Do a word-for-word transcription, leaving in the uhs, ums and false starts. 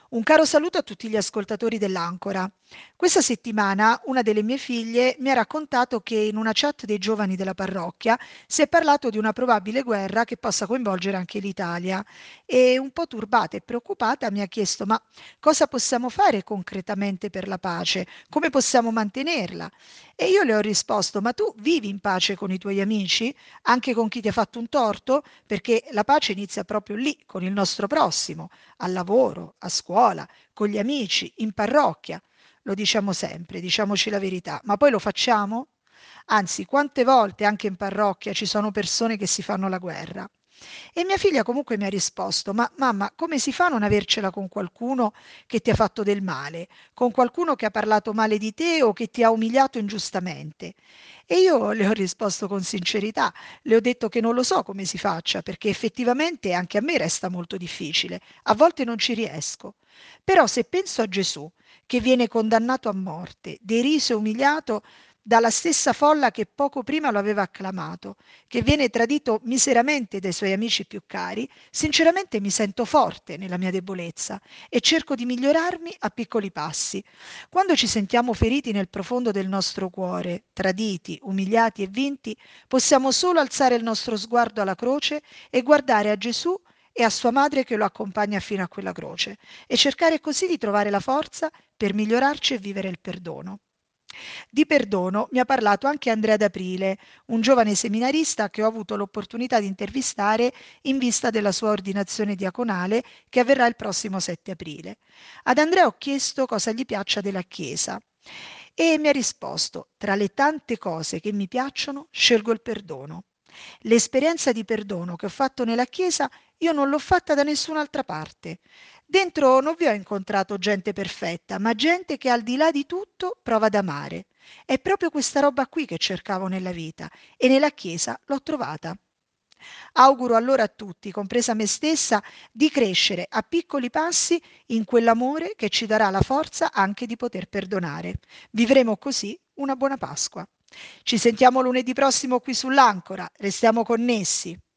Un caro saluto a tutti gli ascoltatori dell'Ancora. Questa settimana una delle mie figlie mi ha raccontato che in una chat dei giovani della parrocchia si è parlato di una probabile guerra che possa coinvolgere anche l'Italia e un po' turbata e preoccupata mi ha chiesto ma cosa possiamo fare concretamente per la pace? Come possiamo mantenerla? E io le ho risposto ma tu vivi in pace con i tuoi amici? Anche con chi ti ha fatto un torto? Perché la pace inizia proprio lì, con il nostro prossimo al lavoro, a scuola, con gli amici, in parrocchia. Lo diciamo sempre, diciamoci la verità, ma poi lo facciamo? Anzi, quante volte anche in parrocchia ci sono persone che si fanno la guerra? E mia figlia comunque mi ha risposto, ma mamma, come si fa a non avercela con qualcuno che ti ha fatto del male, con qualcuno che ha parlato male di te o che ti ha umiliato ingiustamente? E io le ho risposto con sincerità, le ho detto che non lo so come si faccia, perché effettivamente anche a me resta molto difficile, a volte non ci riesco. Però se penso a Gesù, che viene condannato a morte, deriso e umiliato dalla stessa folla che poco prima lo aveva acclamato, che viene tradito miseramente dai suoi amici più cari, sinceramente mi sento forte nella mia debolezza e cerco di migliorarmi a piccoli passi. Quando ci sentiamo feriti nel profondo del nostro cuore, traditi, umiliati e vinti, possiamo solo alzare il nostro sguardo alla croce e guardare a Gesù e a sua madre che lo accompagna fino a quella croce e cercare così di trovare la forza per migliorarci e vivere il perdono. Di perdono mi ha parlato anche Andrea D'Aprile, un giovane seminarista che ho avuto l'opportunità di intervistare in vista della sua ordinazione diaconale che avverrà il prossimo sette aprile. Ad Andrea ho chiesto cosa gli piaccia della Chiesa e mi ha risposto, tra le tante cose che mi piacciono, scelgo il perdono. L'esperienza di perdono che ho fatto nella Chiesa io non l'ho fatta da nessun'altra parte. Dentro non vi ho incontrato gente perfetta, ma gente che al di là di tutto prova ad amare. È proprio questa roba qui che cercavo nella vita e nella Chiesa l'ho trovata. Auguro allora a tutti, compresa me stessa, di crescere a piccoli passi in quell'amore che ci darà la forza anche di poter perdonare. Vivremo così una buona Pasqua. Ci sentiamo lunedì prossimo qui sull'Ancora. Restiamo connessi.